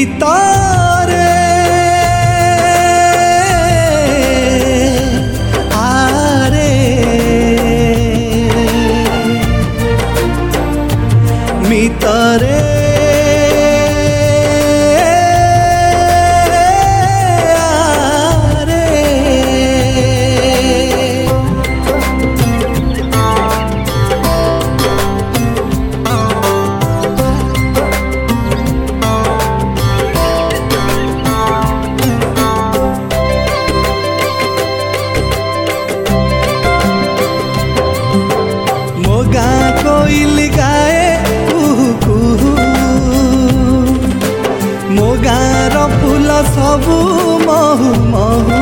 मितारे आरे मितारे coil गाए कुहू कुहू मो गाँर फूल सबू महू महू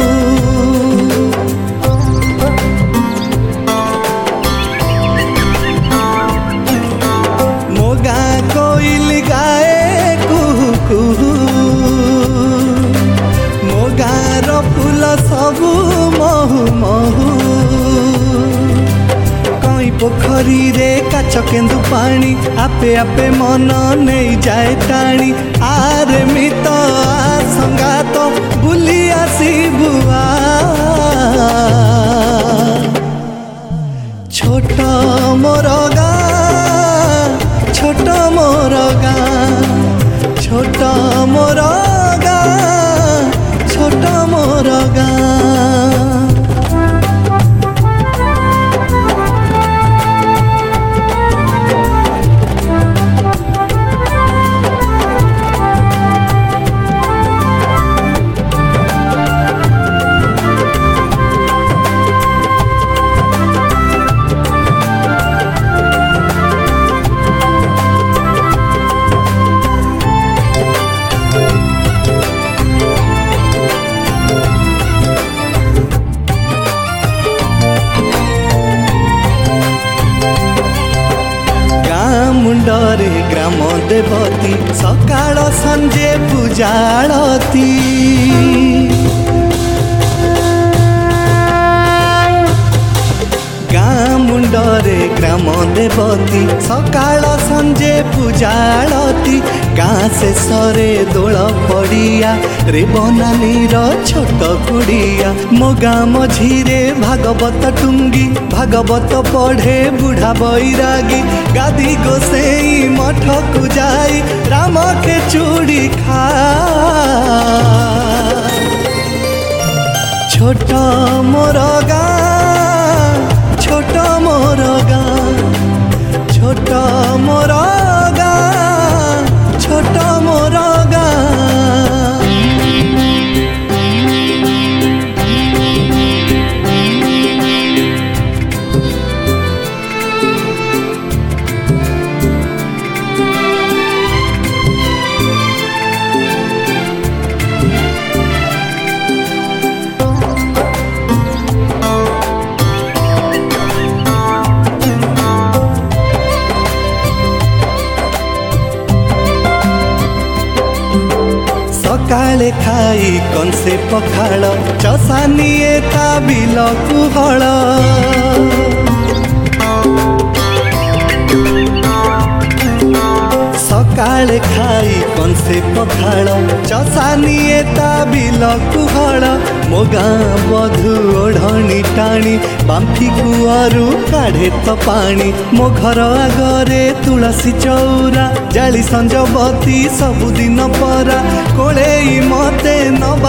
मो गाँ कोइल गाए कुहू कुहू मो गाँर फूल सबू महू महू पोखरी रे काच केन्दु पानी आपे आपे मन नहीं जाए टाणी आरे मित संगात बुली आसी बुआ छोट मोर गाँ छोट मोर गाँ छोट मोर गाँ छोट मोर गाँ मुंडरे ग्राम देवती सकाळ संजे पूजाळती गाँ मुंडरे ग्राम देवती सकाळ संजे पूजाळती गाँ शेषरे दोल पड़िया रे बनानीर छोट कुड़िया मो गाँ मझीरे भागवत टुंगी भागवत पढ़े बुढ़ा बैरागी गादी गोसेई मठ को जाई राम के चूड़ी खा छोट मोर गाँ छोट मोर गाँ छोट मोर गाँ छोट मोर गाँ सकाळे खाई कंसे पखाळ चसानिए ता बिल कुहळ सकाळे खाई कंसे पखाळ चसानिए ता बिल कुहळ मो गाँ बधु ओढ़णी टाणी बांफी कुआरू काढ़े तो पानी मो घर आगरे तुलसी चौरा जाली संजबती सबुदिन परा कोले मते नब